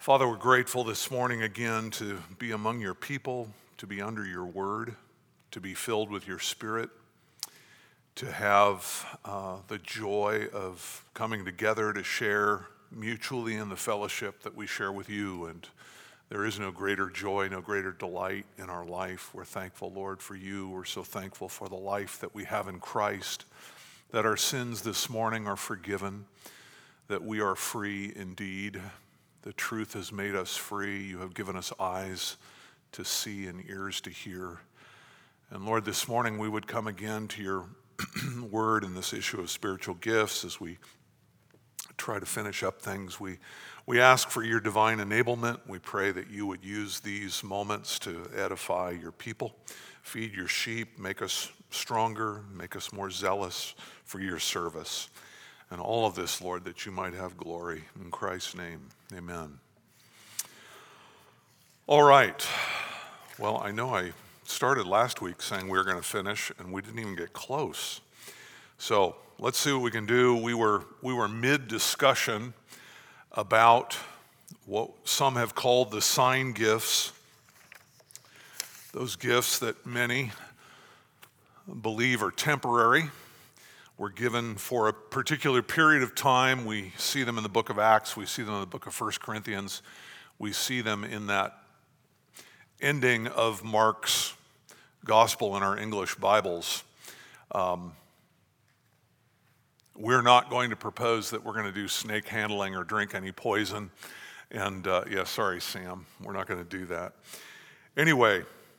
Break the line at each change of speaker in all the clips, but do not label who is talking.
Father, we're grateful this morning again to be among your people, to be under your word, to be filled with your spirit, to have the joy of coming together to share mutually in the fellowship that we share with you. And there is no greater joy, no greater delight in our life. We're thankful, Lord, for you. We're so thankful for the life that we have in Christ, that our sins this morning are forgiven, that we are free indeed. The truth has made us free. You have given us eyes to see and ears to hear. And Lord, this morning we would come again to your word in this issue of spiritual gifts as we try to finish up things. We ask for your divine enablement. We pray that you would use these moments to edify your people, feed your sheep, make us stronger, make us more zealous for your service. And all of this, Lord, that you might have glory. In Christ's name, amen. All right. Well, I know I started last week saying we were going to finish, and we didn't even get close. So let's see what we can do. We were mid-discussion about what some have called the sign gifts, those gifts that many believe are temporary. Were given for a particular period of time. We see them in the book of Acts. We see them in the book of 1 Corinthians. We see them in that ending of Mark's gospel in our English Bibles. We're not going to propose that we're going to do snake handling or drink any poison. And sorry, Sam, we're not going to do that. Anyway,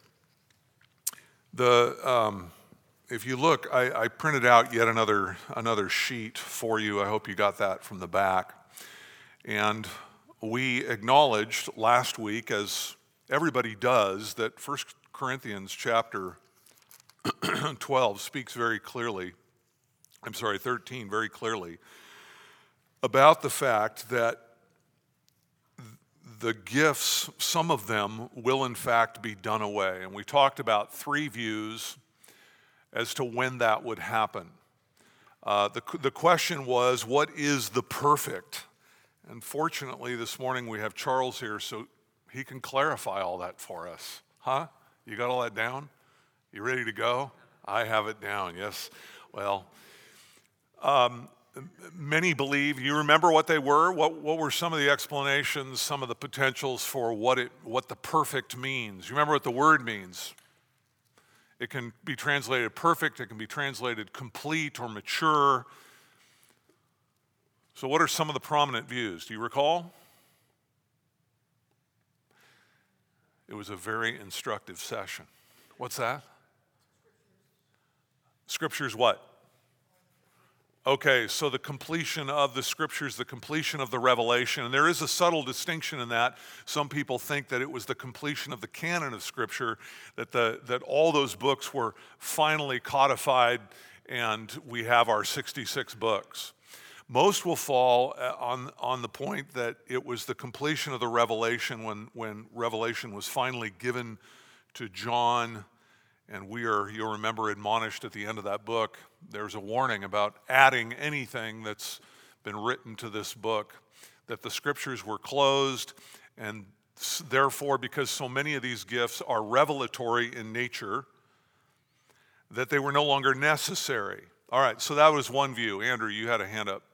if you look, I printed out yet another sheet for you. I hope you got that from the back. And we acknowledged last week, as everybody does, that 1 Corinthians chapter 12 speaks very clearly, 13 very clearly, about the fact that the gifts, some of them will in fact be done away. And we talked about three views as to when that would happen. The question was, what is the perfect? And fortunately, this morning we have Charles here, so he can clarify all that for us. Huh? You got all that down? You ready to go? I have it down, yes. Well, many believe, you remember what they were? What were some of the explanations, some of the potentials for what the perfect means? You remember what the word means? It can be translated perfect, it can be translated complete or mature. So what are some of the prominent views? Do you recall? It was a very instructive session. What's that? Scriptures what? Okay, so the completion of the scriptures, the completion of the revelation, and there is a subtle distinction in that. Some people think that it was the completion of the canon of Scripture, that all those books were finally codified and we have our 66 books. Most will fall on the point that it was the completion of the revelation when revelation was finally given to John. And you'll remember, admonished at the end of that book, there's a warning about adding anything that's been written to this book, that the scriptures were closed, and therefore, because so many of these gifts are revelatory in nature, that they were no longer necessary. All right, so that was one view. Andrew, you had a hand up.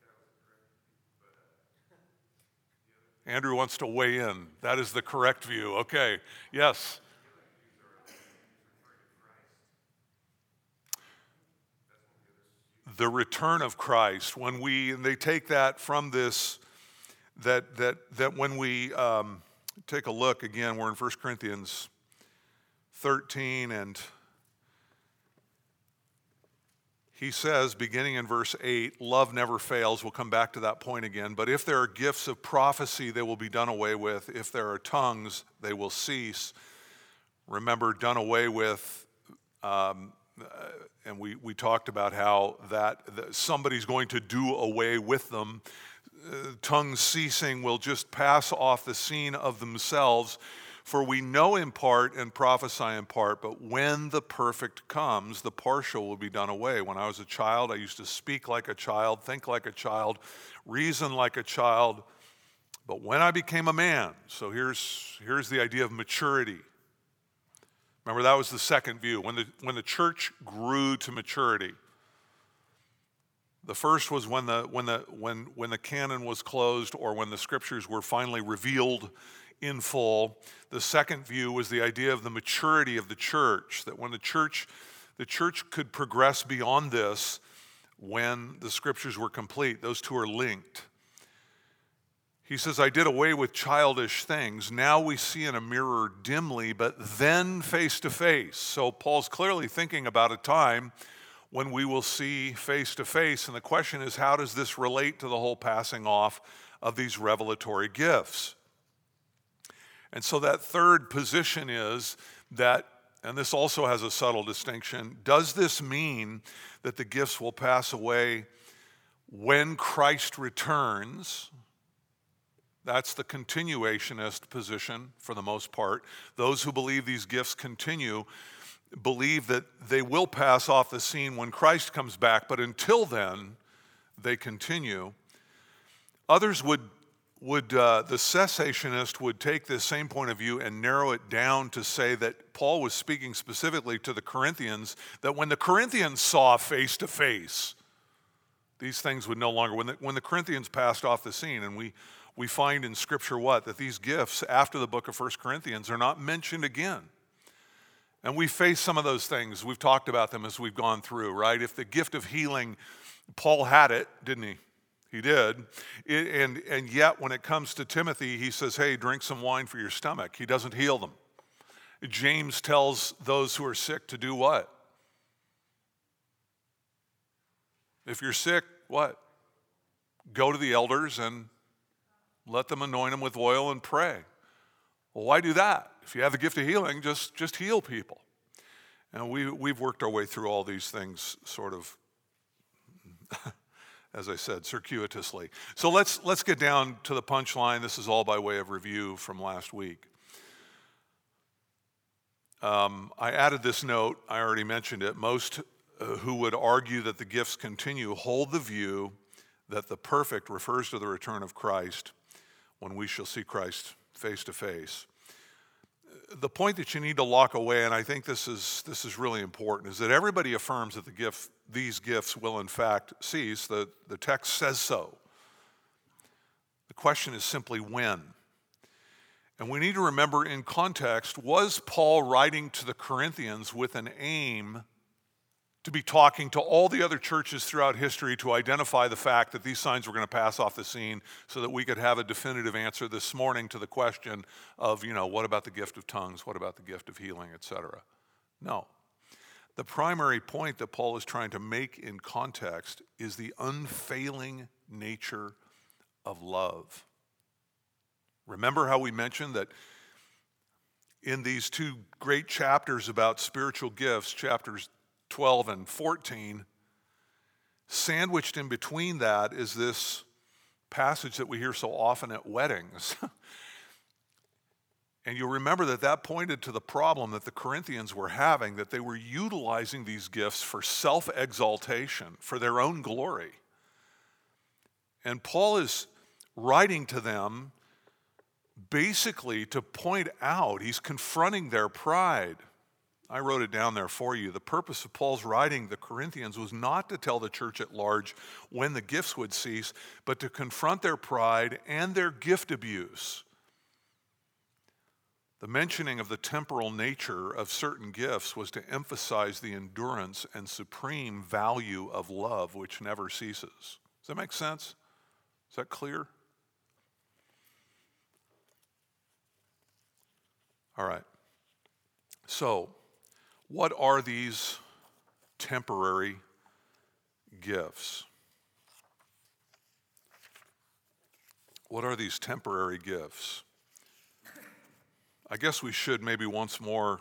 Andrew wants to weigh in. That is the correct view. Okay, yes. The return of Christ, they take that from this, that when we take a look again, we're in 1 Corinthians 13, and he says, beginning in verse 8, love never fails. We'll come back to that point again. But if there are gifts of prophecy, they will be done away with. If there are tongues, they will cease. Remember, done away with, and we talked about how that somebody's going to do away with them. Tongues ceasing will just pass off the scene of themselves. For we know in part and prophesy in part, but when the perfect comes, the partial will be done away. When I was a child, I used to speak like a child, think like a child, reason like a child. But when I became a man, so here's the idea of maturity. Remember, that was the second view. When the church grew to maturity. The first was when the canon was closed, or when the scriptures were finally revealed in full. The second view was the idea of the maturity of the church, that when the church could progress beyond this when the scriptures were complete. Those two are linked. He says, I did away with childish things. Now we see in a mirror dimly, but then face to face. So Paul's clearly thinking about a time when we will see face to face. And the question is, how does this relate to the whole passing off of these revelatory gifts? And so that third position is that, and this also has a subtle distinction, does this mean that the gifts will pass away when Christ returns? That's the continuationist position for the most part. Those who believe these gifts continue believe that they will pass off the scene when Christ comes back, but until then, they continue. Others the cessationist would take this same point of view and narrow it down to say that Paul was speaking specifically to the Corinthians, that when the Corinthians saw face to face, these things would no longer, when the Corinthians passed off the scene, and we find in Scripture what? That these gifts after the book of 1 Corinthians are not mentioned again. And we face some of those things. We've talked about them as we've gone through, right? If the gift of healing, Paul had it, didn't he? He did. And yet when it comes to Timothy, he says, hey, drink some wine for your stomach. He doesn't heal them. James tells those who are sick to do what? If you're sick, what? Go to the elders and let them anoint them with oil and pray. Well, why do that? If you have the gift of healing, just heal people. And we've worked our way through all these things sort of, as I said, circuitously. So let's get down to the punchline. This is all by way of review from last week. I added this note. I already mentioned it. Most who would argue that the gifts continue hold the view that the perfect refers to the return of Christ, when we shall see Christ face to face. The point that you need to lock away, and I think this is really important, is that everybody affirms that these gifts will in fact cease. The text says so. The question is simply when. And we need to remember in context, was Paul writing to the Corinthians with an aim to be talking to all the other churches throughout history to identify the fact that these signs were going to pass off the scene so that we could have a definitive answer this morning to the question of, what about the gift of tongues? What about the gift of healing, etc.? No. The primary point that Paul is trying to make in context is the unfailing nature of love. Remember how we mentioned that in these two great chapters about spiritual gifts, chapters 12 and 14, sandwiched in between that is this passage that we hear so often at weddings. And you'll remember that pointed to the problem that the Corinthians were having, that they were utilizing these gifts for self-exaltation, for their own glory. And Paul is writing to them basically to point out, he's confronting their pride. I wrote it down there for you. The purpose of Paul's writing the Corinthians was not to tell the church at large when the gifts would cease, but to confront their pride and their gift abuse. The mentioning of the temporal nature of certain gifts was to emphasize the endurance and supreme value of love, which never ceases. Does that make sense? Is that clear? All right. So, what are these temporary gifts? What are these temporary gifts? I guess we should maybe once more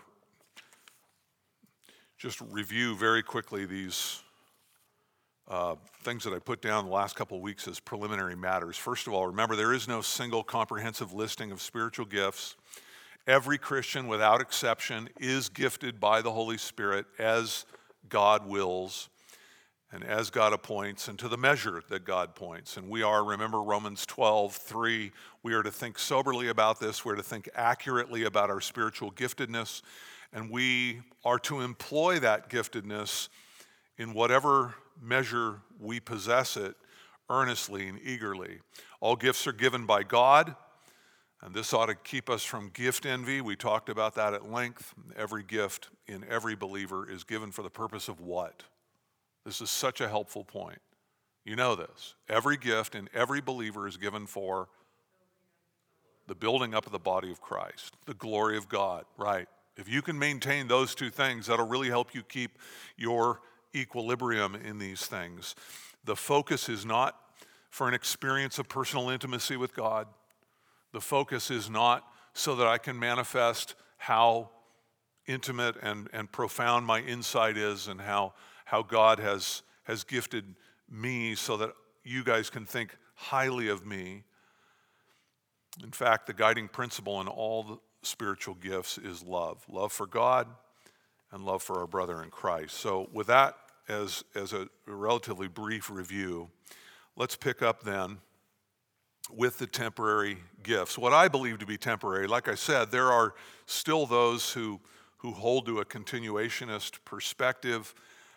just review very quickly these things that I put down the last couple of weeks as preliminary matters. First of all, remember there is no single comprehensive listing of spiritual gifts. Every Christian, without exception, is gifted by the Holy Spirit as God wills. and as God appoints, and to the measure that God points. And we are, remember Romans 12:3, we are to think soberly about this, we're to think accurately about our spiritual giftedness, and we are to employ that giftedness in whatever measure we possess it, earnestly and eagerly. All gifts are given by God, and this ought to keep us from gift envy. We talked about that at length. Every gift in every believer is given for the purpose of what? This is such a helpful point. You know this. Every gift in every believer is given for the building up of the body of Christ, the glory of God, right? If you can maintain those two things, that'll really help you keep your equilibrium in these things. The focus is not for an experience of personal intimacy with God. The focus is not so that I can manifest how intimate and profound my insight is and how God has gifted me so that you guys can think highly of me. In fact, the guiding principle in all the spiritual gifts is love. Love for God and love for our brother in Christ. So with that as a relatively brief review, let's pick up then with the temporary gifts. What I believe to be temporary, like I said, there are still those who hold to a continuationist perspective.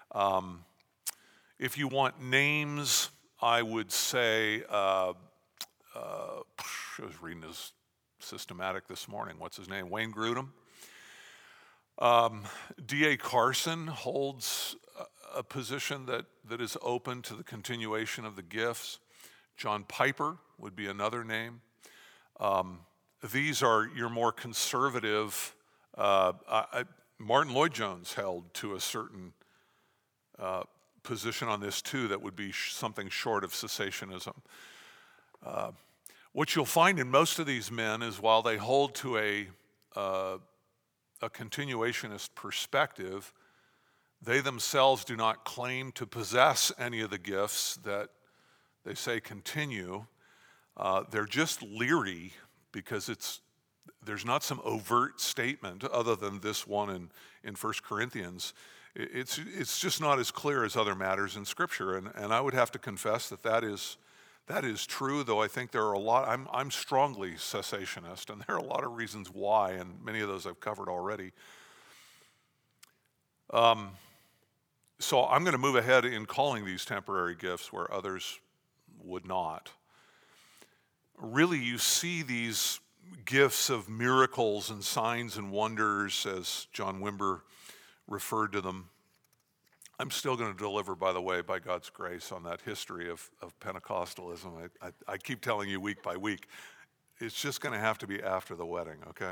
If you want names, I would say, I was reading his systematic this morning. What's his name? Wayne Grudem. D.A. Carson holds a position that is open to the continuation of the gifts. John Piper would be another name. These are your more conservative. Martin Lloyd-Jones held to a certain position on this too that would be something short of cessationism. What you'll find in most of these men is while they hold to a continuationist perspective, they themselves do not claim to possess any of the gifts that they say continue. They're just leery because there's not some overt statement other than this one in 1 Corinthians. It's just not as clear as other matters in Scripture, and I would have to confess that is true, though I think there are a lot. I'm strongly cessationist, and there are a lot of reasons why, and many of those I've covered already. So I'm going to move ahead in calling these temporary gifts where others would not. Really, you see these gifts of miracles and signs and wonders, as John Wimber referred to them. I'm still going to deliver, by the way, by God's grace, on that history of Pentecostalism. I keep telling you week by week, it's just going to have to be after the wedding, okay?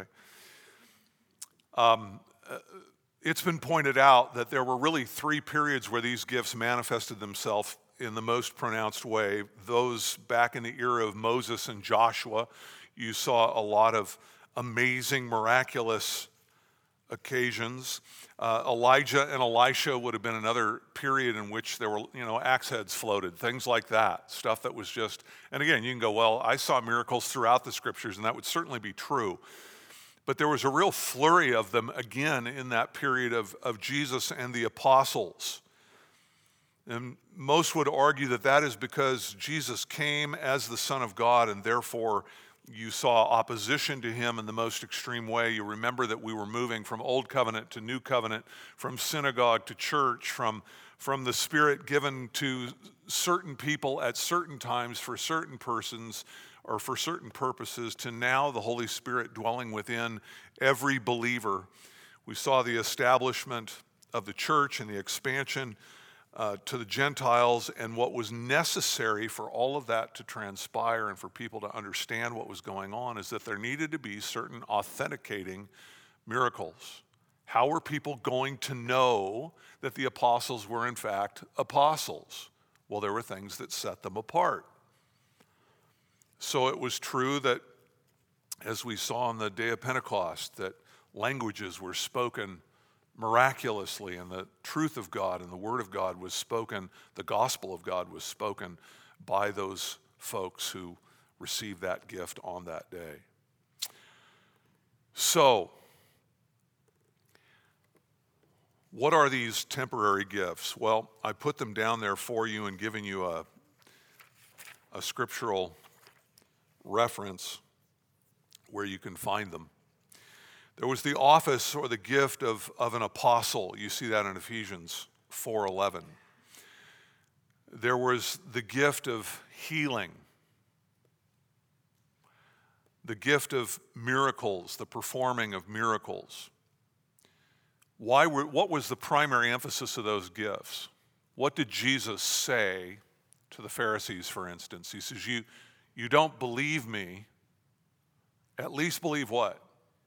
It's been pointed out that there were really 3 periods where these gifts manifested themselves in the most pronounced way. Those back in the era of Moses and Joshua, you saw a lot of amazing, miraculous occasions. Elijah and Elisha would have been another period in which there were, axe heads floated, things like that, stuff that was just, and again, you can go, well, I saw miracles throughout the Scriptures, and that would certainly be true. But there was a real flurry of them again in that period of Jesus and the apostles. And most would argue that is because Jesus came as the Son of God, and therefore you saw opposition to him in the most extreme way. You remember that we were moving from Old Covenant to New Covenant, from synagogue to church, from the Spirit given to certain people at certain times for certain persons or for certain purposes, to now the Holy Spirit dwelling within every believer. We saw the establishment of the church and the expansion to the Gentiles, and what was necessary for all of that to transpire and for people to understand what was going on is that there needed to be certain authenticating miracles. How were people going to know that the apostles were in fact apostles? Well, there were things that set them apart. So it was true that, as we saw on the day of Pentecost, that languages were spoken miraculously, and the truth of God and the Word of God was spoken, the gospel of God was spoken by those folks who received that gift on that day. So, What are these temporary gifts? Well, I put them down there for you and giving you a scriptural reference where you can find them. There was the office or the gift of an apostle. You see that in Ephesians 4:11. There was the gift of healing, the gift of miracles, the performing of miracles. What was the primary emphasis of those gifts? What did Jesus say to the Pharisees, for instance? He says, you don't believe me, at least believe what?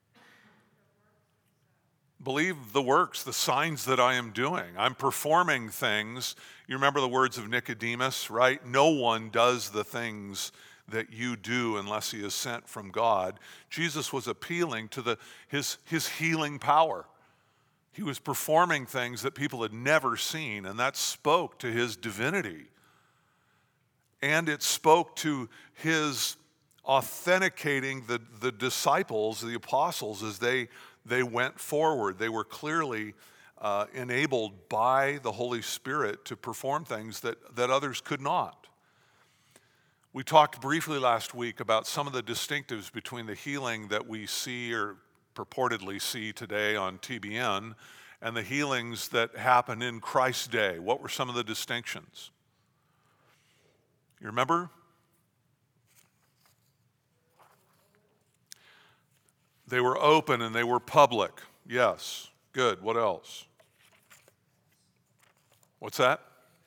Believe the works, the signs that I am doing. I'm performing things. You remember the words of Nicodemus, right? No one does the things that you do unless he is sent from God. Jesus was appealing to his healing power. He was performing things that people had never seen, and that spoke to his divinity. And it spoke to his authenticating the disciples, the apostles, as they went forward. They were clearly enabled by the Holy Spirit to perform things that others could not. We talked briefly last week about some of the distinctives between the healing that we see or purportedly see today on TBN and the healings that happen in Christ's day. What were some of the distinctions? You remember? They were open and they were public. Yes. Good. What else? What's that?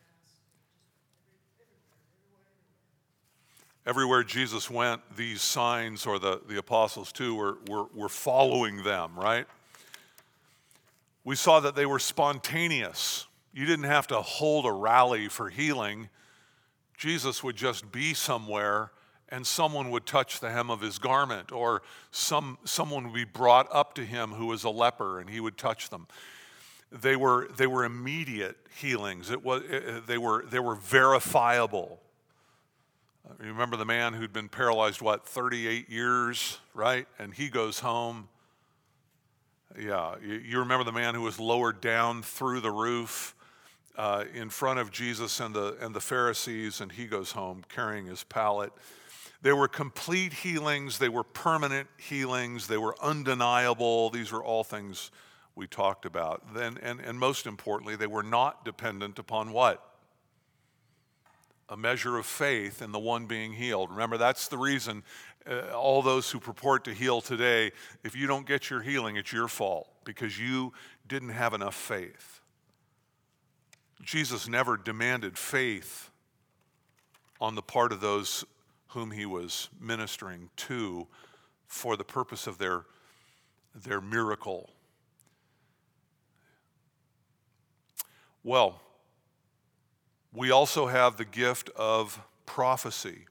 Everywhere Jesus went, these signs, or the apostles too, were following them, right? We saw that they were spontaneous. You didn't have to hold a rally for healing. Jesus would just be somewhere and someone would touch the hem of his garment, or someone would be brought up to him who was a leper and he would touch them. They were immediate healings. They were verifiable. You remember the man who'd been paralyzed, 38 years, right? And he goes home. Yeah, you remember the man who was lowered down through the roof in front of Jesus and the Pharisees, and he goes home carrying his pallet. They were complete healings. They were permanent healings. They were undeniable. These are all things we talked about. And most importantly, they were not dependent upon what? A measure of faith in the one being healed. Remember, that's the reason all those who purport to heal today, if you don't get your healing, it's your fault because you didn't have enough faith. Jesus never demanded faith on the part of those whom he was ministering to for the purpose of their miracle. Well, we also have the gift of prophecy.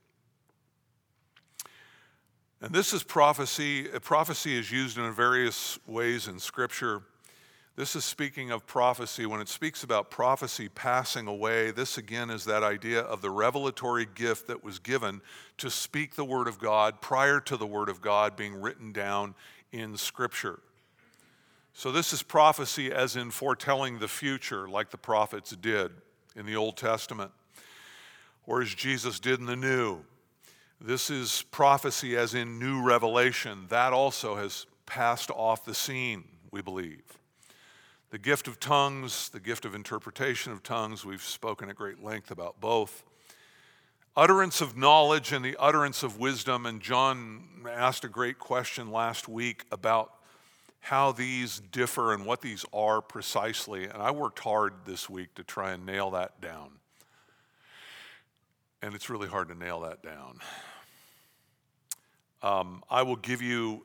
And this is prophecy. Prophecy is used in various ways in Scripture. This is speaking of prophecy. When it speaks about prophecy passing away, this again is that idea of the revelatory gift that was given to speak the Word of God prior to the Word of God being written down in Scripture. So this is prophecy as in foretelling the future, like the prophets did in the Old Testament, or as Jesus did in the New. This is prophecy as in new revelation. That also has passed off the scene, we believe. The gift of tongues, the gift of interpretation of tongues, we've spoken at great length about both. Utterance of knowledge and the utterance of wisdom, and John asked a great question last week about how these differ and what these are precisely, and I worked hard this week to try and nail that down. And it's really hard to nail that down. I will give you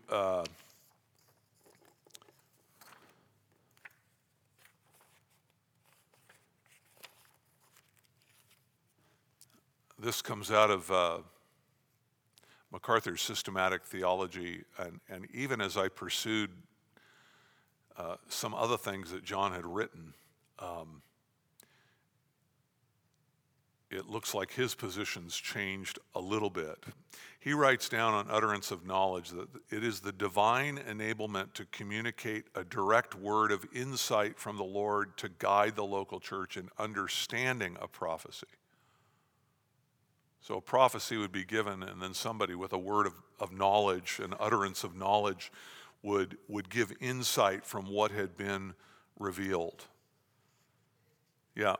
this comes out of MacArthur's systematic theology, and even as I pursued some other things that John had written, it looks like his position's changed a little bit. He writes down on Utterance of Knowledge that it is the divine enablement to communicate a direct word of insight from the Lord to guide the local church in understanding a prophecy. So a prophecy would be given, and then somebody with a word of knowledge, an utterance of knowledge, would give insight from what had been revealed. Yeah.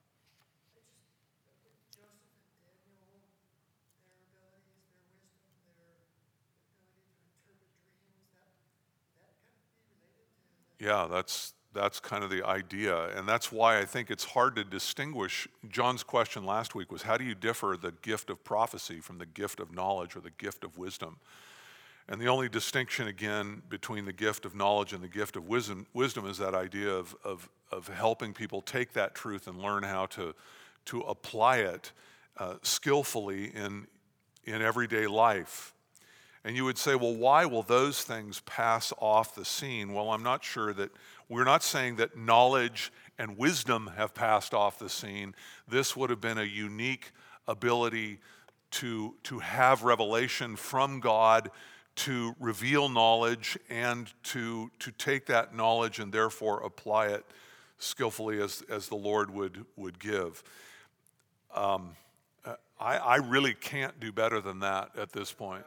Yeah, that's kind of the idea, and that's why I think it's hard to distinguish. John's question last week was, how do you differ the gift of prophecy from the gift of knowledge or the gift of wisdom? And the only distinction, again, between the gift of knowledge and the gift of wisdom is that idea of helping people take that truth and learn how to apply it skillfully in everyday life. And you would say, well, why will those things pass off the scene? Well, I'm not sure that, we're not saying that knowledge and wisdom have passed off the scene. This would have been a unique ability to have revelation from God, to reveal knowledge, and to take that knowledge and therefore apply it skillfully as the Lord would give. I really can't do better than that at this point.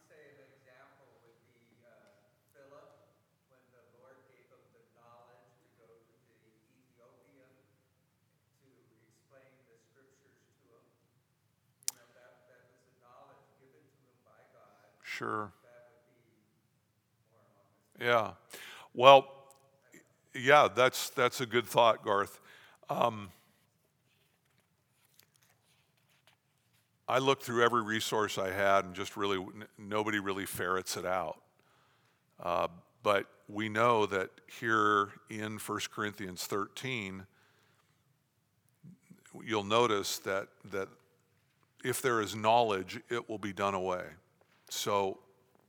Sure. Yeah. Well, yeah, that's a good thought, Garth. I looked through every resource I had, and just really nobody really ferrets it out. But we know that here in 1 Corinthians 13, you'll notice that if there is knowledge, it will be done away. So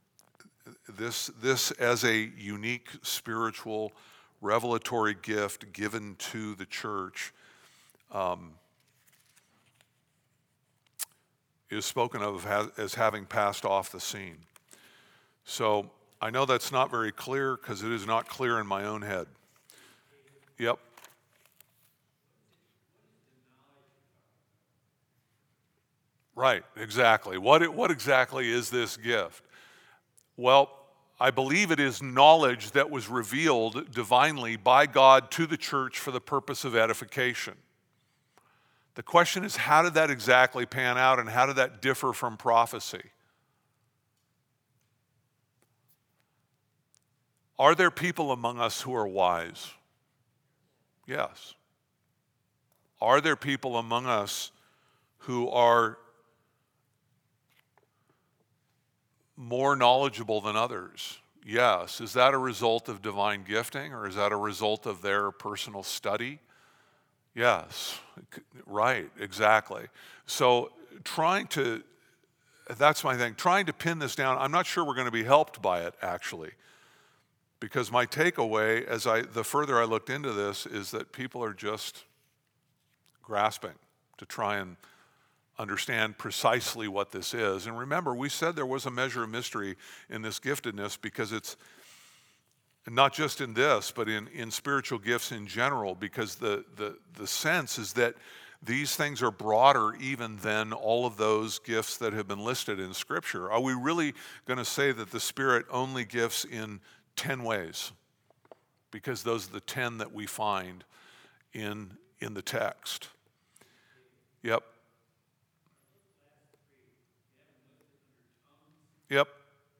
this as a unique spiritual revelatory gift given to the church is spoken of as having passed off the scene. So I know that's not very clear because it is not clear in my own head. Yep. Right, exactly. What exactly is this gift? Well, I believe it is knowledge that was revealed divinely by God to the church for the purpose of edification. The question is, how did that exactly pan out, and how did that differ from prophecy? Are there people among us who are wise? Yes. Are there people among us who are more knowledgeable than others? Yes. Is that a result of divine gifting, or is that a result of their personal study? Yes. Right, exactly. So that's my thing, trying to pin this down, I'm not sure we're going to be helped by it, actually. Because my takeaway, the further I looked into this, is that people are just grasping to try and understand precisely what this is. And remember, we said there was a measure of mystery in this giftedness, because it's not just in this, but in spiritual gifts in general, because the sense is that these things are broader even than all of those gifts that have been listed in Scripture. Are we really going to say that the Spirit only gifts in 10 ways? Because those are the 10 that we find in the text. Yep. Yep.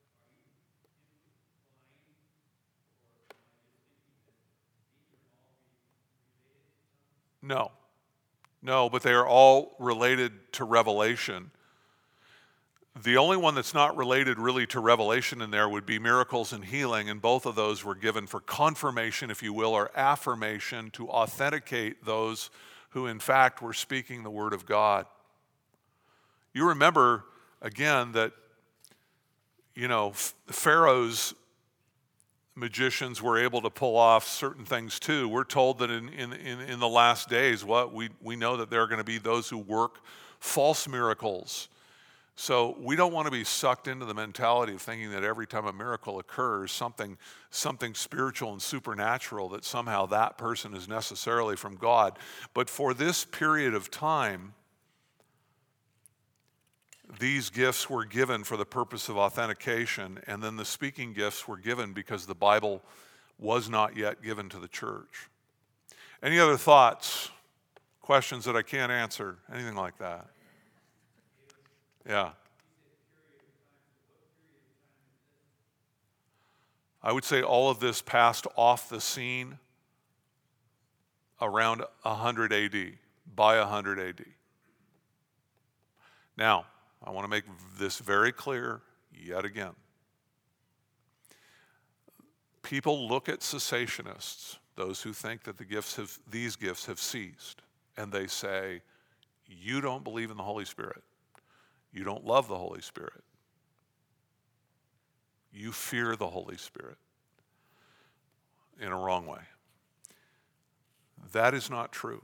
No, but they are all related to revelation. The only one that's not related really to revelation in there would be miracles and healing, and both of those were given for confirmation, if you will, or affirmation, to authenticate those who in fact were speaking the word of God. You remember, again, that Pharaoh's magicians were able to pull off certain things too. We're told that in the last days, we know that there are going to be those who work false miracles. So we don't want to be sucked into the mentality of thinking that every time a miracle occurs, something spiritual and supernatural, that somehow that person is necessarily from God. But for this period of time, these gifts were given for the purpose of authentication, and then the speaking gifts were given because the Bible was not yet given to the church. Any other thoughts, questions that I can't answer, anything like that? Yeah. I would say all of this passed off the scene around 100 AD, by 100 AD. Now, I want to make this very clear yet again. People look at cessationists, those who think that these gifts have ceased, and they say, you don't believe in the Holy Spirit. You don't love the Holy Spirit. You fear the Holy Spirit in a wrong way. That is not true.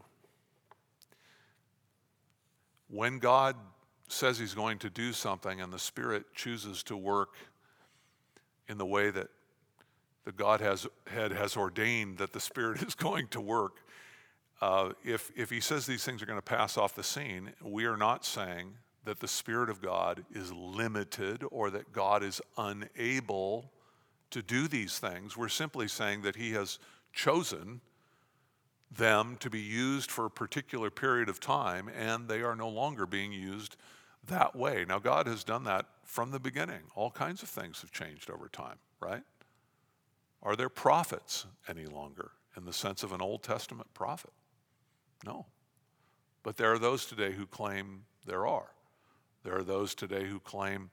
When God says he's going to do something and the Spirit chooses to work in the way that the Godhead has ordained that the Spirit is going to work, if he says these things are going to pass off the scene, we are not saying that the Spirit of God is limited or that God is unable to do these things. We're simply saying that he has chosen them to be used for a particular period of time, and they are no longer being used that way. Now, God has done that from the beginning. All kinds of things have changed over time, right? Are there prophets any longer in the sense of an Old Testament prophet? No. But there are those today who claim there are. There are those today who claim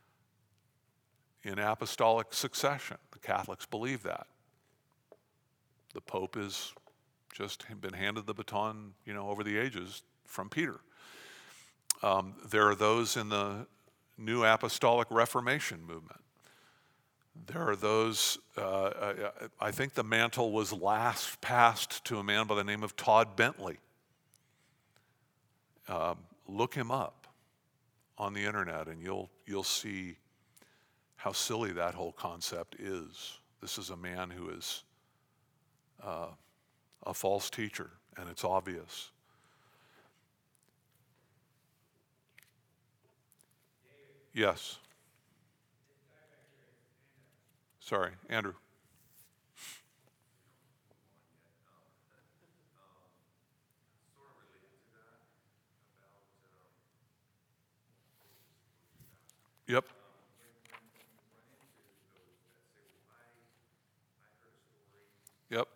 in apostolic succession. The Catholics believe that. The Pope has just been handed the baton, over the ages from Peter. There are those in the New Apostolic Reformation movement. There are those, I think the mantle was last passed to a man by the name of Todd Bentley. Look him up on the internet and you'll see how silly that whole concept is. This is a man who is a false teacher, and it's obvious. Yes. Sorry, Andrew. Yep. Yep.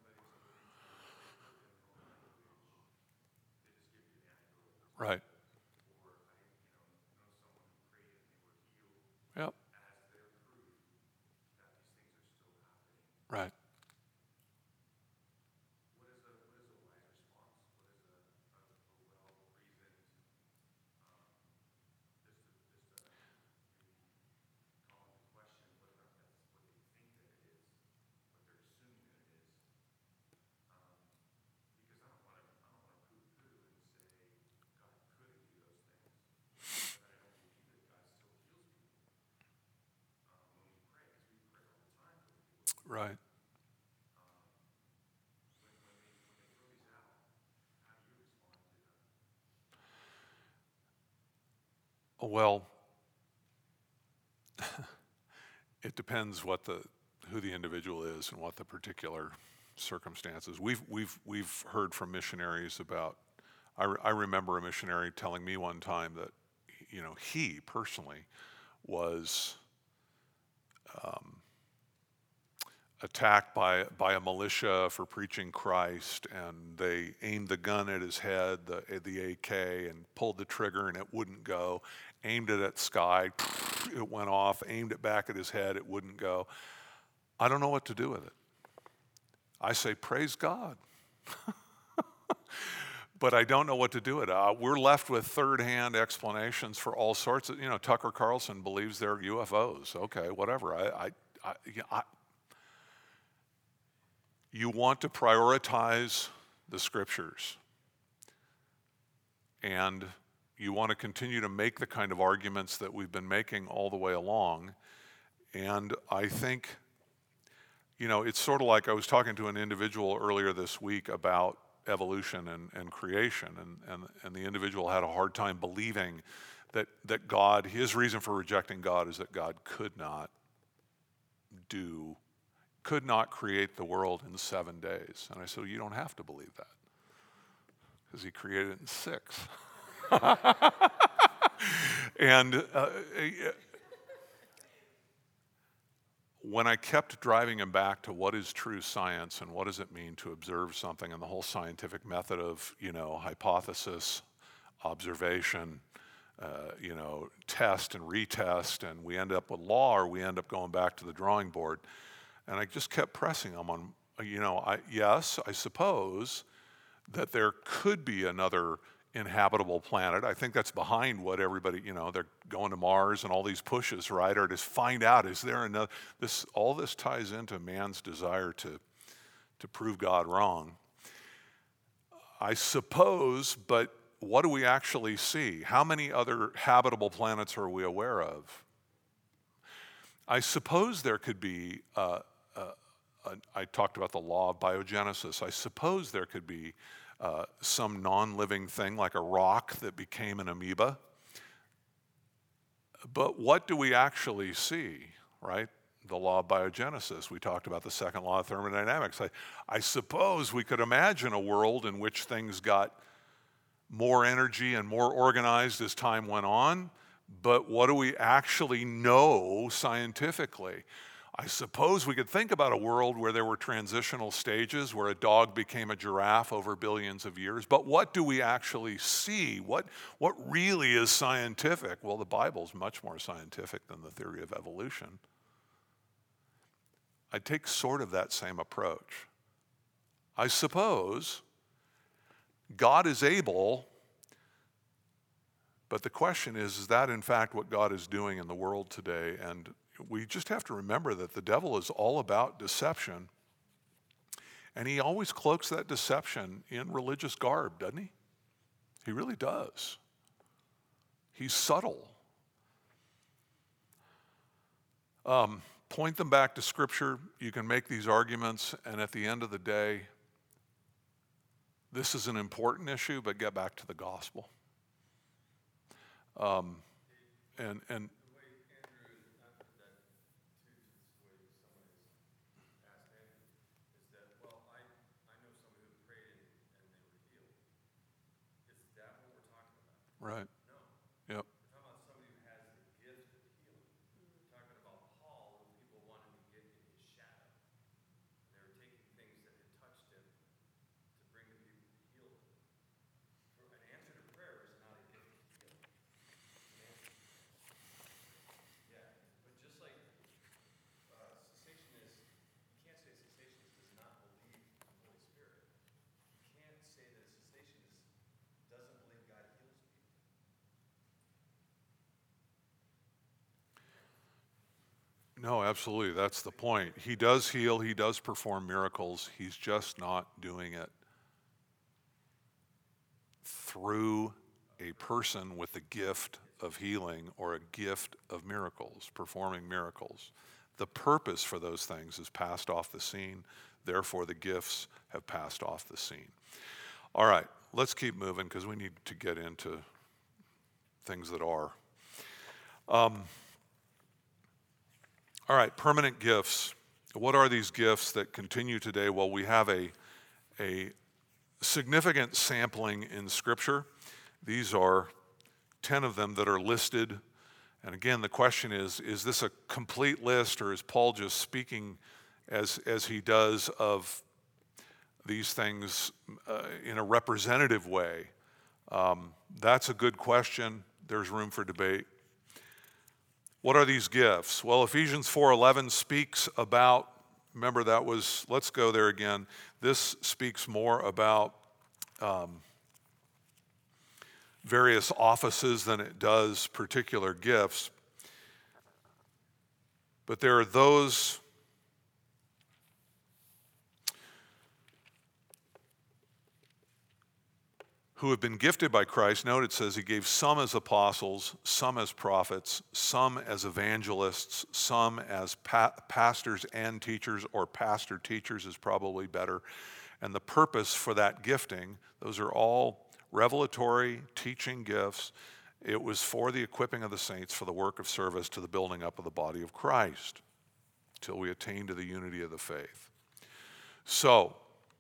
Right. Yep. Right. Right. Well, it depends who the individual is and what the particular circumstances. We've heard from missionaries about. I remember a missionary telling me one time that he personally was attacked by a militia for preaching Christ, and they aimed the gun at his head, the AK, and pulled the trigger and it wouldn't go. Aimed it at sky, it went off. Aimed it back at his head, it wouldn't go. I don't know what to do with it. I say, praise God. But I don't know what to do with it. We're left with third-hand explanations for all sorts of, Tucker Carlson believes they're UFOs. Okay, whatever. You want to prioritize the scriptures, and you want to continue to make the kind of arguments that we've been making all the way along. And I think, it's sort of like I was talking to an individual earlier this week about evolution and creation, and the individual had a hard time believing that God, his reason for rejecting God is that God could not create the world in 7 days. And I said, well, you don't have to believe that, because he created it in 6. And when I kept driving him back to what is true science and what does it mean to observe something, and the whole scientific method of, hypothesis, observation, test and retest, and we end up with law, or we end up going back to the drawing board. And I just kept pressing him on, yes, I suppose that there could be another inhabitable planet. I think that's behind what everybody, they're going to Mars and all these pushes, right? Or to find out, is there another, all this ties into man's desire to prove God wrong. I suppose, but what do we actually see? How many other habitable planets are we aware of? I suppose there could be, I talked about the law of biogenesis. I suppose there could be some non-living thing like a rock that became an amoeba. But what do we actually see, right? The law of biogenesis. We talked about the second law of thermodynamics. I suppose we could imagine a world in which things got more energy and more organized as time went on, but what do we actually know scientifically? I suppose we could think about a world where there were transitional stages, where a dog became a giraffe over billions of years, but what do we actually see? What really is scientific? Well, the Bible's much more scientific than the theory of evolution. I take sort of that same approach. I suppose God is able, but the question is that in fact what God is doing in the world today? And we just have to remember that the devil is all about deception, and he always cloaks that deception in religious garb, doesn't he? He really does. He's subtle. Point them back to Scripture. You can make these arguments, and at the end of the day, this is an important issue, but get back to the gospel. And
The way Andrew, not that too, the way someone has asked Andrew, is that, well, I know somebody who prayed and they were healed. Is that what we're talking about?
right.
No.
Yep.
We're talking about somebody who has the gift of healing. We're talking about Paul, who people wanted to get in his shadow. They were taking things that had touched him to bring the people to heal them. An answer to prayer is not a gift of healing. Yeah, but just like cessationists, you can't say a cessationist does not believe in the Holy Spirit. You can't say that a cessationist doesn't believe God heals people.
No, absolutely. That's the point. He does heal. He does perform miracles. He's just not doing it through a person with the gift of healing or a gift of miracles, performing miracles. The purpose for those things is passed off the scene. Therefore, the gifts have passed off the scene. All right, let's keep moving because we need to get into things that are. All right, permanent gifts. What are these gifts that continue today? Well, we have a significant sampling in Scripture. These are 10 of them that are listed. And again, the question is this a complete list, or is Paul just speaking as he does of these things in a representative way? That's a good question. There's room for debate. What are these gifts? Well, Ephesians 4:11 speaks about, remember that was, let's go there again. This speaks more about various offices than it does particular gifts. But there are those who have been gifted by Christ. Note it says he gave some as apostles, some as prophets, some as evangelists, some as pastors and teachers, or pastor teachers is probably better. And the purpose for that gifting, those are all revelatory teaching gifts. It was for the equipping of the saints for the work of service to the building up of the body of Christ, till we attain to the unity of the faith. So,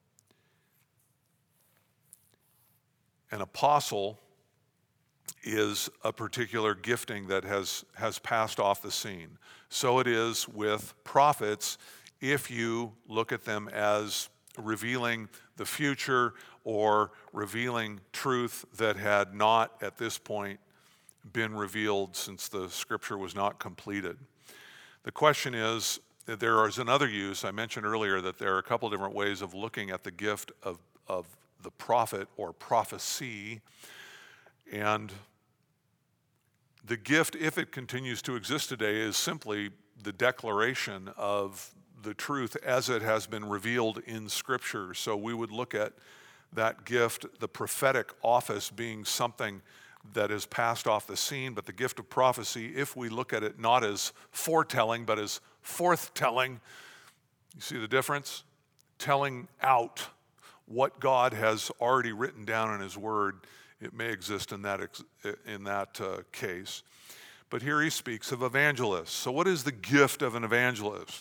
an apostle is a particular gifting that has passed off the scene. So it is with prophets if you look at them as revealing the future or revealing truth that had not at this point been revealed since the scripture was not completed. The question is, there is another use. I mentioned earlier that there are a couple different ways of looking at the gift of the prophet or prophecy. And the gift, if it continues to exist today, is simply the declaration of the truth as it has been revealed in Scripture. So we would look at that gift, the prophetic office, being something that is passed off the scene, but the gift of prophecy, if we look at it not as foretelling, but as forthtelling, you see the difference? Telling out what God has already written down in his word, it may exist in that case. But here he speaks of evangelists. So what is the gift of an evangelist?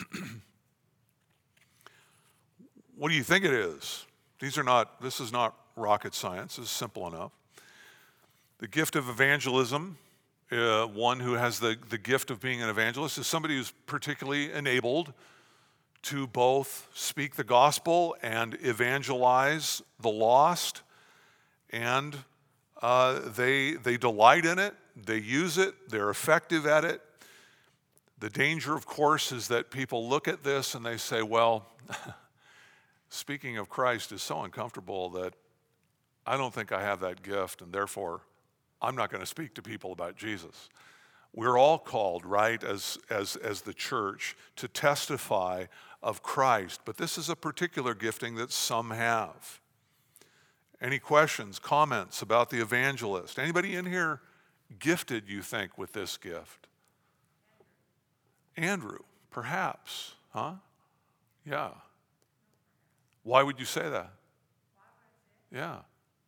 What do you think it is? This is not rocket science. It's simple enough. The gift of evangelism, one who has the gift of being an evangelist, is somebody who's particularly enabled to both speak the gospel and evangelize the lost, and they delight in it, they use it, they're effective at it. The danger, of course, is that people look at this and they say, well, speaking of Christ is so uncomfortable that I don't think I have that gift, and therefore I'm not going to speak to people about Jesus. We're all called, right, as the church, to testify of Christ, but this is a particular gifting that some have. Any questions, comments about the evangelist? Anybody in here gifted, you think, with this gift? Andrew, perhaps, huh? Yeah. Why would you say that? Yeah.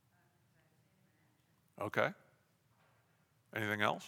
Okay. Anything else?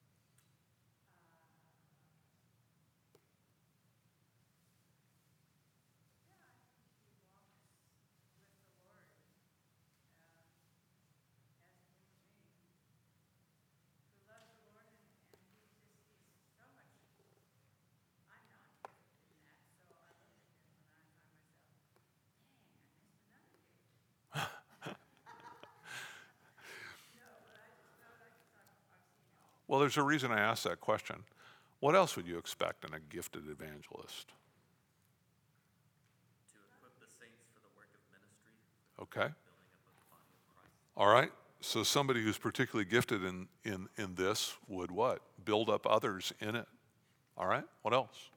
Well, there's a reason I asked that question. What else would you expect in a gifted evangelist?
To equip the saints for the work of ministry.
Okay.
Building up of the body of Christ.
All right. So somebody who's particularly gifted in this would what? Build up others in it. All right. What else?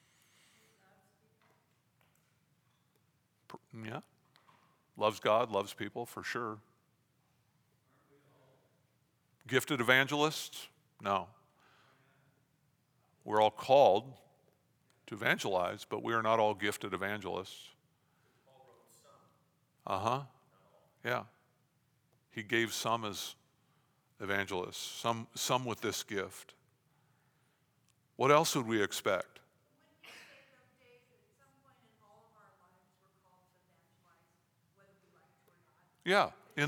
Yeah. Loves God, loves people, for sure. Gifted evangelists? No. We're all called to evangelize, but we are not all gifted evangelists. Uh-huh. Yeah. He gave some as evangelists, some with this gift. What else would we expect? Yeah.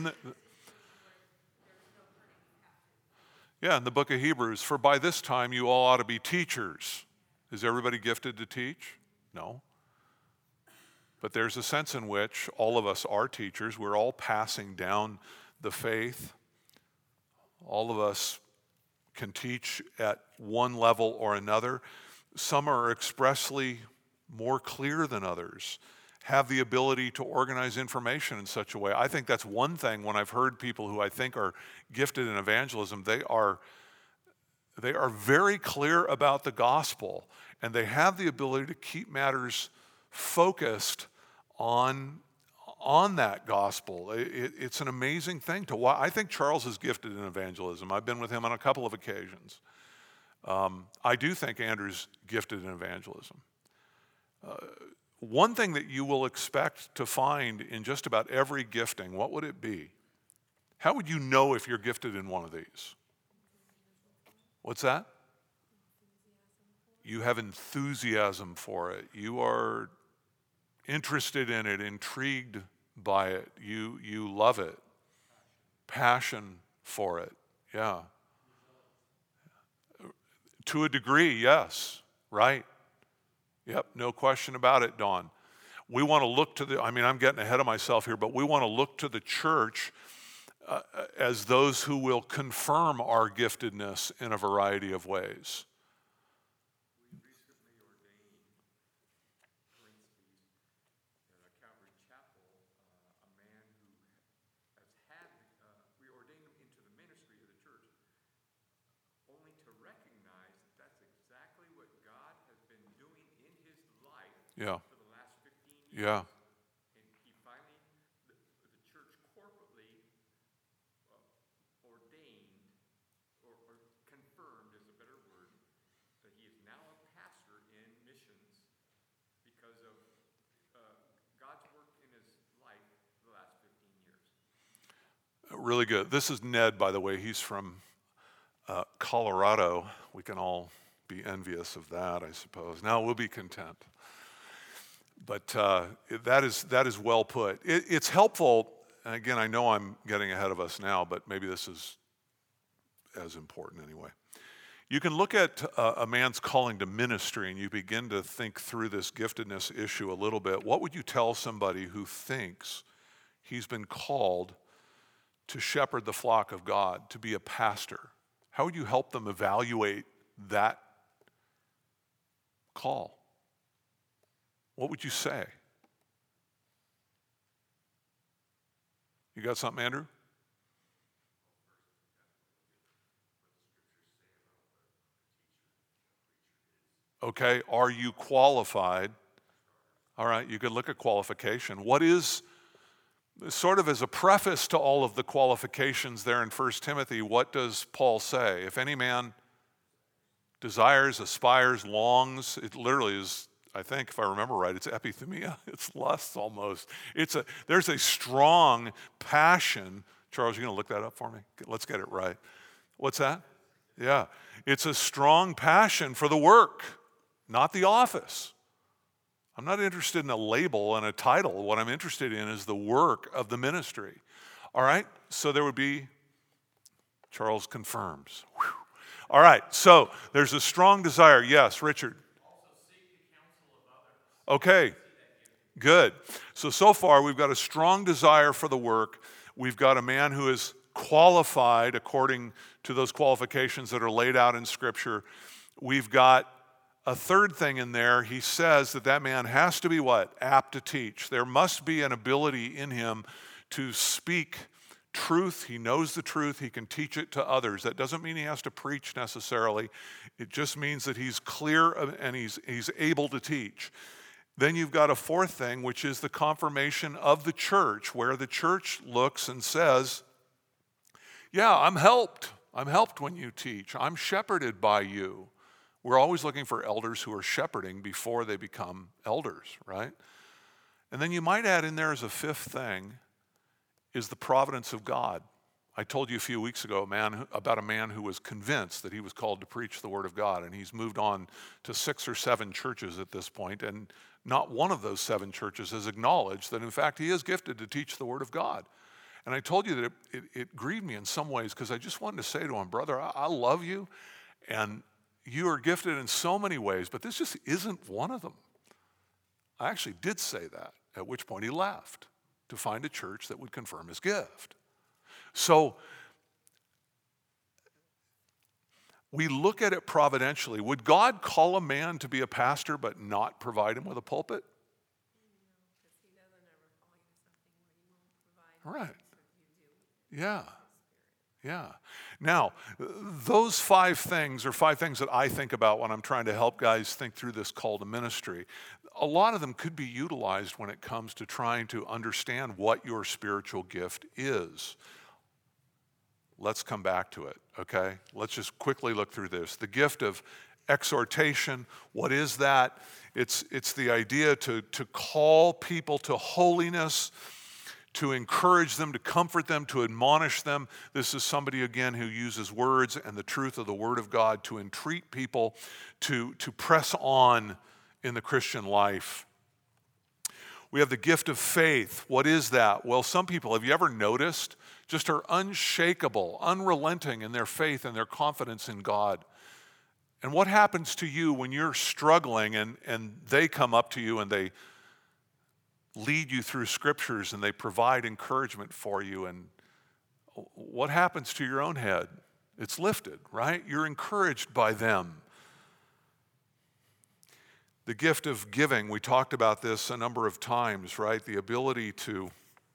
In the book of Hebrews, for by this time you all ought to be teachers. Is everybody gifted to teach? No. But there's a sense in which all of us are teachers. We're all passing down the faith. All of us can teach at one level or another. Some are expressly more clear than others, have the ability to organize information in such a way. I think that's one thing when I've heard people who I think are gifted in evangelism, they are very clear about the gospel, and they have the ability to keep matters focused on on that gospel. It's an amazing thing to watch. I think Charles is gifted in evangelism. I've been with him on a couple of occasions. I do think Andrew's gifted in evangelism. One thing that you will expect to find in just about every gifting, what would it be? How would you know if you're gifted in one of these? What's that? You have enthusiasm for it. You are interested in it, intrigued by it. You love it. Passion for it. Yeah. To a degree, yes. Right. Yep, no question about it, Dawn. We want to look to I'm getting ahead of myself here, but we want to look to the church as those who will confirm our giftedness in a variety of ways.
We recently ordained, for instance, at Calvary Chapel, a man who has had, we ordained him into the ministry of the church, only to recognize that that's exactly what God has been doing in his life
Yeah.
for the last 15 years.
Yeah.
And he finally, the church corporately ordained, or confirmed is a better word, that he is now a pastor in missions because of God's work in his life for the last 15 years.
Really good. This is Ned, by the way. He's from Colorado. We can all be envious of that, I suppose. Now we'll be content. But that is well put. It's helpful, and again, I know I'm getting ahead of us now, but maybe this is as important anyway. You can look at a man's calling to ministry and you begin to think through this giftedness issue a little bit. What would you tell somebody who thinks he's been called to shepherd the flock of God, to be a pastor? How would you help them evaluate that call? What would you say? You got something, Andrew? Okay, are you qualified? All right, you could look at qualification. What is, sort of as a preface to all of the qualifications there in 1 Timothy, what does Paul say? If any man desires, aspires, longs, it literally is, I think, if I remember right, it's epithumia. It's lust almost. There's a strong passion. Charles, you going to look that up for me? Let's get it right. What's that? Yeah. It's a strong passion for the work, not the office. I'm not interested in a label and a title. What I'm interested in is the work of the ministry. All right? So there would be, Charles confirms. Whew. All right, so there's a strong desire. Yes, Richard.
Also seek the counsel of others.
Okay, good. So far we've got a strong desire for the work. We've got a man who is qualified according to those qualifications that are laid out in Scripture. We've got a third thing in there. He says that man has to be what? Apt to teach. There must be an ability in him to speak truth. He knows the truth. He can teach it to others. That doesn't mean he has to preach necessarily. It just means that he's clear and he's able to teach. Then you've got a fourth thing, which is the confirmation of the church, where the church looks and says, yeah, I'm helped. I'm helped when you teach. I'm shepherded by you. We're always looking for elders who are shepherding before they become elders, right? And then you might add in there as a fifth thing is the providence of God. I told you a few weeks ago about a man who was convinced that he was called to preach the Word of God, and he's moved on to 6 or 7 churches at this point, and not one of those 7 churches has acknowledged that, in fact, he is gifted to teach the Word of God. And I told you that it grieved me in some ways because I just wanted to say to him, brother, I love you, and you are gifted in so many ways, but this just isn't one of them. I actually did say that, at which point he left to find a church that would confirm his gift. So we look at it providentially. Would God call a man to be a pastor but not provide him with a pulpit?
Because he doesn't ever call you to something where you won't provide
Right. Yeah. Yeah. Now, those 5 things are 5 things that I think about when I'm trying to help guys think through this call to ministry. A lot of them could be utilized when it comes to trying to understand what your spiritual gift is. Let's come back to it, okay? Let's just quickly look through this. The gift of exhortation, what is that? It's the idea to call people to holiness, to encourage them, to comfort them, to admonish them. This is somebody, again, who uses words and the truth of the Word of God to entreat people to press on in the Christian life. We have the gift of faith. What is that? Well, some people, have you ever noticed, just are unshakable, unrelenting in their faith and their confidence in God. And what happens to you when you're struggling and they come up to you and they lead you through scriptures and they provide encouragement for you, and what happens to your own head? It's lifted, right? You're encouraged by them. The gift of giving, we talked about this a number of times, right? The ability to,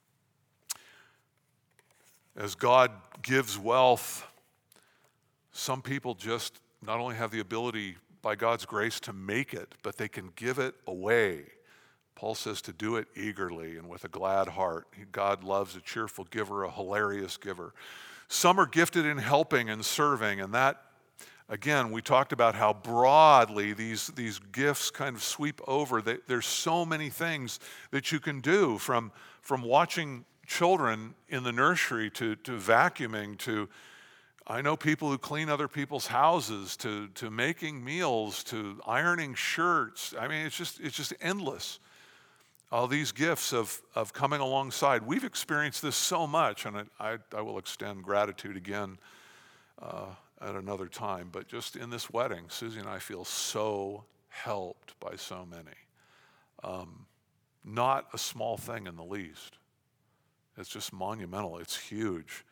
as God gives wealth, some people just not only have the ability by God's grace to make it, but they can give it away. Paul says to do it eagerly and with a glad heart. God loves a cheerful giver, a hilarious giver. Some are gifted in helping and serving, and that, again, we talked about how broadly these gifts kind of sweep over. There's so many things that you can do, from watching children in the nursery to vacuuming to, I know people who clean other people's houses, to making meals, to ironing shirts. I mean, it's just endless. All these gifts of coming alongside. We've experienced this so much, and I will extend gratitude again at another time. But just in this wedding, Susie and I feel so helped by so many. Not a small thing in the least. It's just monumental. It's huge.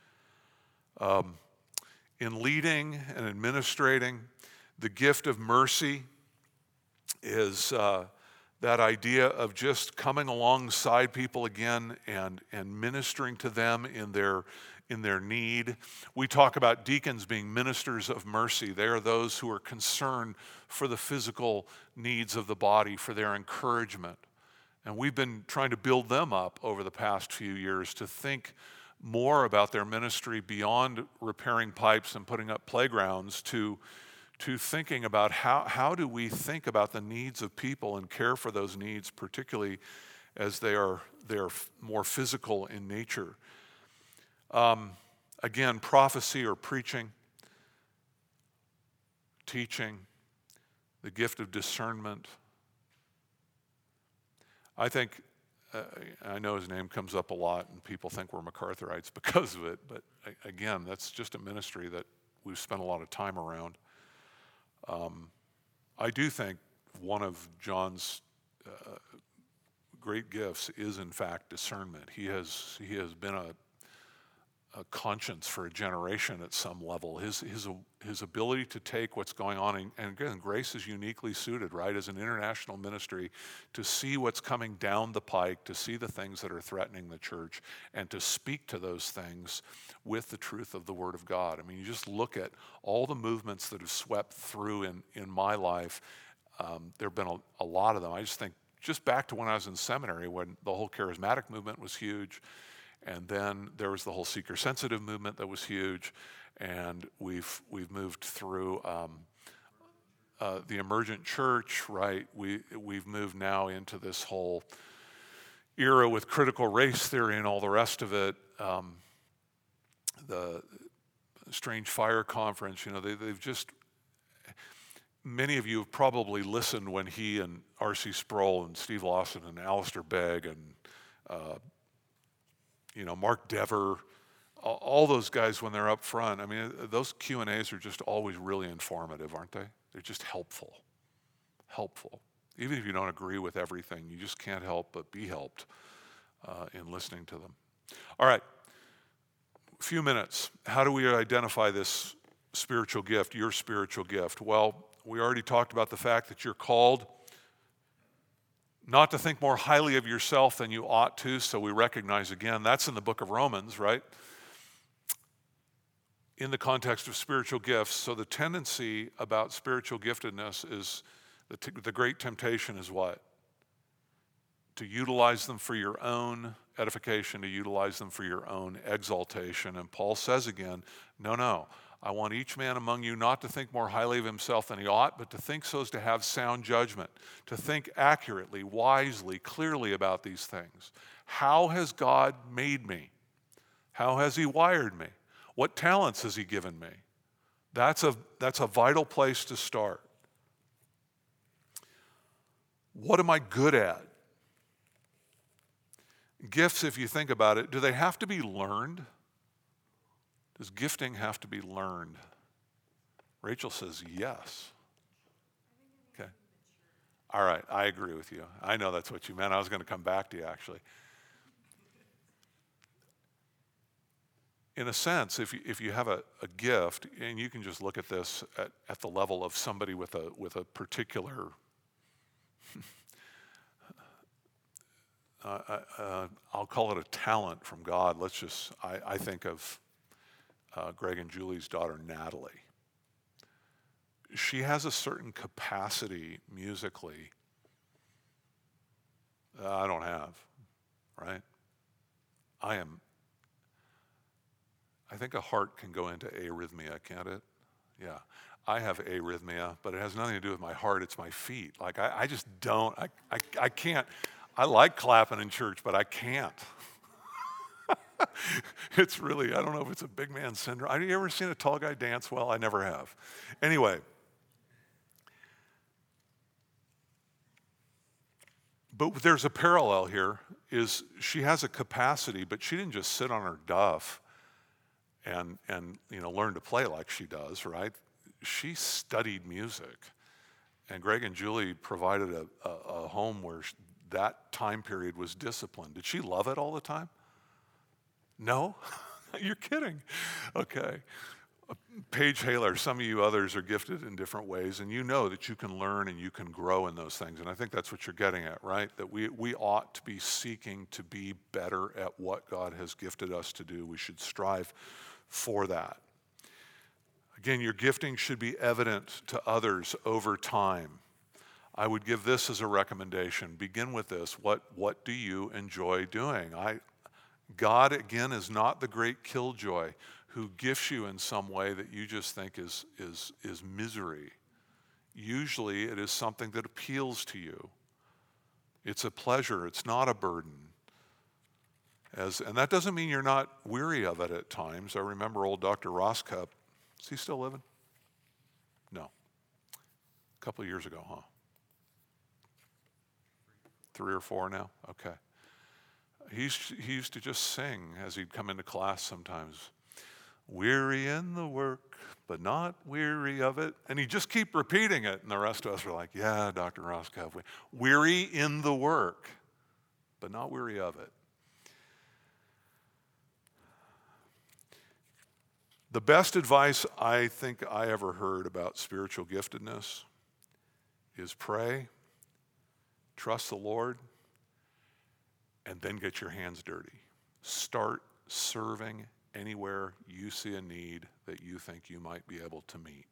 In leading and administrating, the gift of mercy is that idea of just coming alongside people again and ministering to them in their need. We talk about deacons being ministers of mercy. They are those who are concerned for the physical needs of the body, for their encouragement. And we've been trying to build them up over the past few years to think more about their ministry beyond repairing pipes and putting up playgrounds to thinking about how do we think about the needs of people and care for those needs, particularly as they are more physical in nature. Again, prophecy or preaching, teaching, the gift of discernment. I think, I know his name comes up a lot and people think we're MacArthurites because of it, but again, that's just a ministry that we've spent a lot of time around. I do think one of John's great gifts is, in fact, discernment. He has been a conscience for a generation at some level. His ability to take what's going on, and again, Grace is uniquely suited, right, as an international ministry, to see what's coming down the pike, to see the things that are threatening the church, and to speak to those things with the truth of the Word of God. I mean, you just look at all the movements that have swept through in my life. There have been a lot of them. I just think, just back to when I was in seminary, when the whole charismatic movement was huge, and then there was the whole seeker-sensitive movement that was huge, and we've moved through the emergent church, right? We've moved now into this whole era with critical race theory and all the rest of it. The Strange Fire Conference, they've just, many of you have probably listened when he and R.C. Sproul and Steve Lawson and Alistair Begg and Mark Dever, all those guys when they're up front. I mean, those Q&As are just always really informative, aren't they? They're just helpful. Even if you don't agree with everything, you just can't help but be helped in listening to them. All right, a few minutes. How do we identify this spiritual gift, your spiritual gift? Well, we already talked about the fact that you're called not to think more highly of yourself than you ought to, so we recognize again, that's in the book of Romans, right? in the context of spiritual gifts. So the tendency about spiritual giftedness is, the great temptation is what? To utilize them for your own edification, to utilize them for your own exaltation. And Paul says again, no, I want each man among you not to think more highly of himself than he ought, but to think so as to have sound judgment, to think accurately, wisely, clearly about these things. How has God made me? How has he wired me? What talents has he given me? That's a vital place to start. What am I good at? Gifts, if you think about it, do they have to be learned? Does gifting have to be learned? Rachel says yes. Okay. All right, I agree with you. I know that's what you meant. I was going to come back to you, actually. In a sense, if you have a gift, and you can just look at this at the level of somebody with a particular I'll call it a talent from God. I think of Greg and Julie's daughter, Natalie. She has a certain capacity musically that I don't have, right? I think a heart can go into arrhythmia, can't it? Yeah. I have arrhythmia, but it has nothing to do with my heart. It's my feet. Like, I just don't, I can't. I like clapping in church, but I can't. It's really, I don't know if it's a big man syndrome. Have you ever seen a tall guy dance well? I never have. Anyway. But there's a parallel here, is she has a capacity, but she didn't just sit on her duff and learn to play like she does, right? She studied music. And Greg and Julie provided a home where that time period was disciplined. Did she love it all the time? No? You're kidding. Okay. Paige Haler, some of you others are gifted in different ways, and you know that you can learn and you can grow in those things. And I think that's what you're getting at, right? That we ought to be seeking to be better at what God has gifted us to do. We should strive for that. Again, your gifting should be evident to others over time. I would give this as a recommendation. Begin with this. What do you enjoy doing? God, again, is not the great killjoy who gifts you in some way that you just think is misery. Usually it is something that appeals to you. It's a pleasure. It's not a burden. And that doesn't mean you're not weary of it at times. I remember old Dr. Roscup. Is he still living? No. A couple of years ago, huh? 3 or 4 now? Okay. He used to just sing as he'd come into class sometimes. Weary in the work, but not weary of it. And he'd just keep repeating it. And the rest of us were like, yeah, Dr. Roscoe. Weary in the work, but not weary of it. The best advice I think I ever heard about spiritual giftedness is pray, trust the Lord, and then get your hands dirty. Start serving anywhere you see a need that you think you might be able to meet.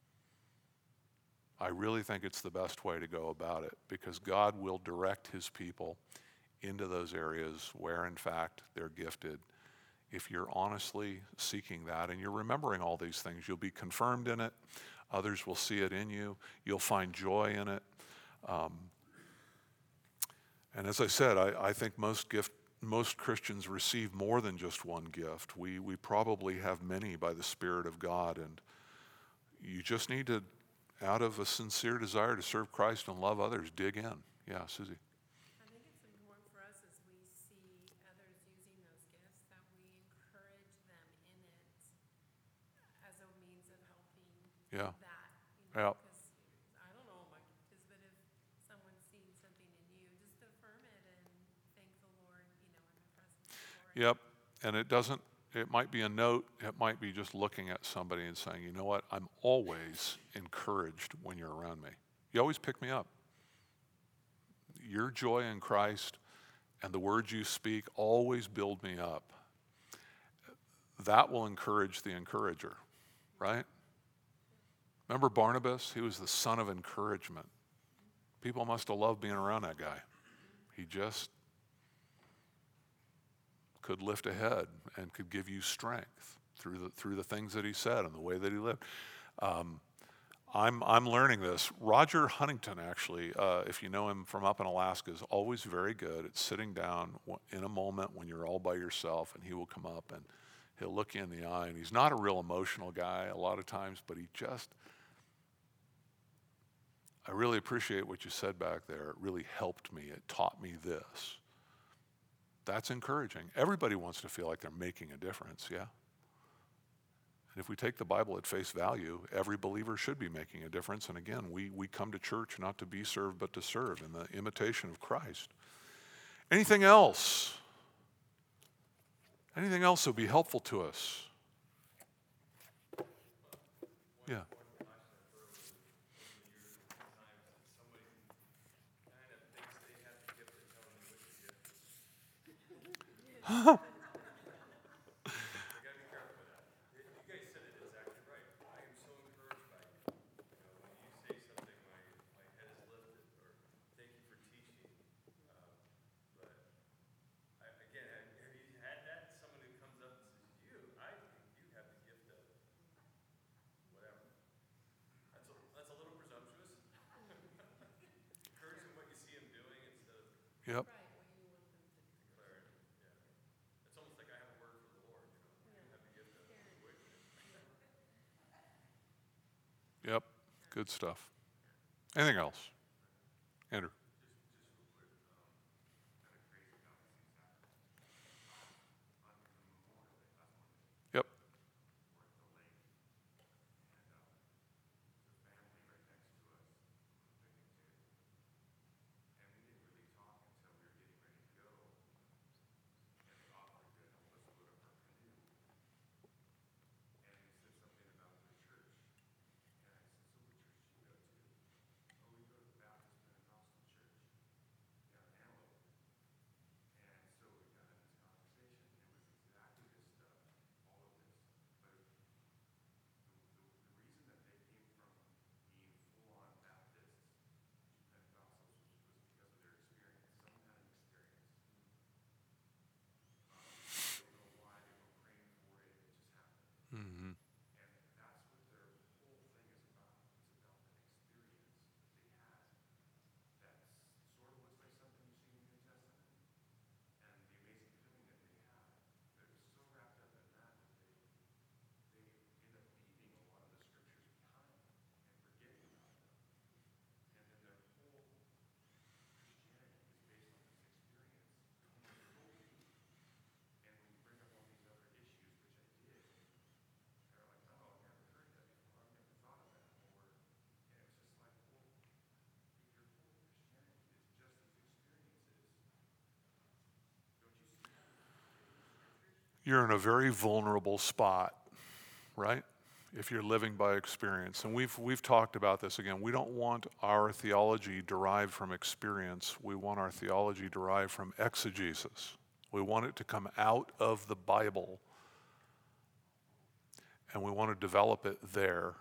I really think it's the best way to go about it, because God will direct his people into those areas where, in fact, they're gifted. If you're honestly seeking that and you're remembering all these things, you'll be confirmed in it. Others will see it in you. You'll find joy in it. And as I said, I think most Christians receive more than just one gift. We probably have many by the Spirit of God, and you just need to, out of a sincere desire to serve Christ and love others, dig in. Yeah, Susie.
I think it's important for us as we see others using those gifts that we encourage them in it as a means of helping
Yeah.
that.
Yeah.
Because I don't know what my gift is, but if someone's seeing something in you, just affirm it and thank the Lord, in the presence for it.
Yep. And it might be a note, it might be just looking at somebody and saying, you know what, I'm always encouraged when you're around me. You always pick me up. Your joy in Christ and the words you speak always build me up. that will encourage the encourager, right? Remember Barnabas? He was the son of encouragement. People must have loved being around that guy. He just could lift a head and could give you strength through the things that he said and the way that he lived. I'm learning this. Roger Huntington, actually, if you know him from up in Alaska, is always very good at sitting down in a moment when you're all by yourself, and he will come up and he'll look you in the eye. And he's not a real emotional guy a lot of times, but I really appreciate what you said back there. It really helped me. It taught me this. That's encouraging. Everybody wants to feel like they're making a difference, yeah? And if we take the Bible at face value, every believer should be making a difference. And again, we come to church not to be served, but to serve in the imitation of Christ. Anything else? Anything else that would be helpful to us? Yeah. Yep.
It's almost like I have a word from the Lord, you have the gift of
Yep. Good stuff. Anything else? Andrew. Yep. Mm-hmm. You're in a very vulnerable spot, right? If you're living by experience. And we've talked about this again. We don't want our theology derived from experience. We want our theology derived from exegesis. We want it to come out of the Bible, and we want to develop it there.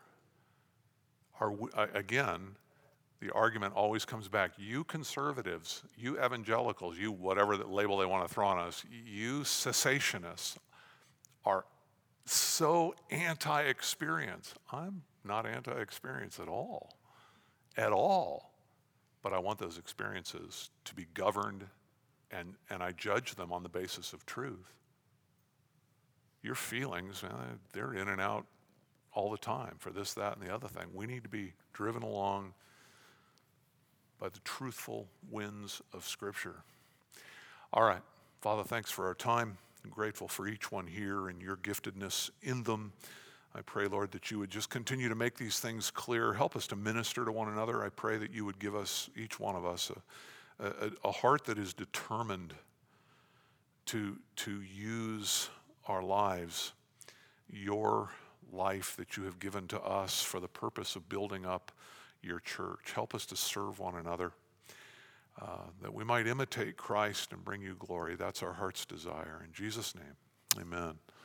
Again, the argument always comes back. You conservatives, you evangelicals, you whatever the label they want to throw on us, you cessationists are so anti-experience. I'm not anti-experience at all. But I want those experiences to be governed, and I judge them on the basis of truth. Your feelings, they're in and out all the time for this, that, and the other thing. We need to be driven along by the truthful winds of Scripture. All right, Father, thanks for our time. I'm grateful for each one here and your giftedness in them. I pray, Lord, that you would just continue to make these things clear. Help us to minister to one another. I pray that you would give us, each one of us, a heart that is determined to use our lives, your life that you have given to us for the purpose of building up your church. Help us to serve one another, that we might imitate Christ and bring you glory. That's our heart's desire. In Jesus' name, amen.